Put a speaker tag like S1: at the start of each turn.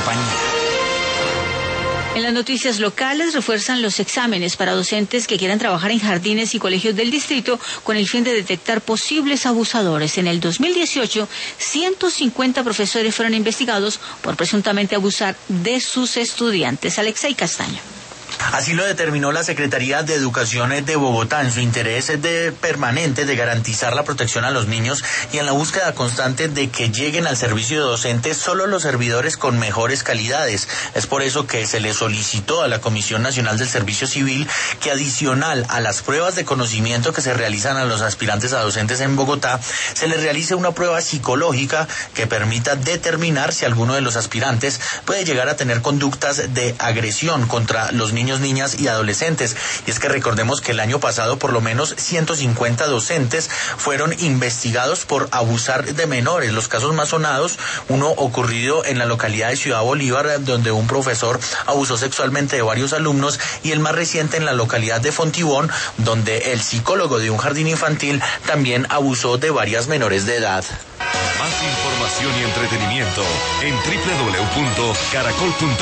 S1: compañía.
S2: En las noticias locales, refuerzan los exámenes para docentes que quieran trabajar en jardines y colegios del distrito con el fin de detectar posibles abusadores. En el 2018, 150 profesores fueron investigados por presuntamente abusar de sus estudiantes. Alexei Castaño.
S3: Así lo determinó la Secretaría de Educación de Bogotá en su interés permanente de garantizar la protección a los niños y en la búsqueda constante de que lleguen al servicio docente solo los servidores con mejores calidades. Es por eso que se le solicitó a la Comisión Nacional del Servicio Civil que adicional a las pruebas de conocimiento que se realizan a los aspirantes a docentes en Bogotá, se les realice una prueba psicológica que permita determinar si alguno de los aspirantes puede llegar a tener conductas de agresión contra los niños, niñas y adolescentes. Y es que recordemos que el año pasado por lo menos 150 docentes fueron investigados por abusar de menores. Los casos más sonados, uno ocurrido en la localidad de Ciudad Bolívar, donde un profesor abusó sexualmente de varios alumnos, y el más reciente en la localidad de Fontibón, donde el psicólogo de un jardín infantil también abusó de varias menores de edad.
S4: Más información y entretenimiento en www.caracol.com.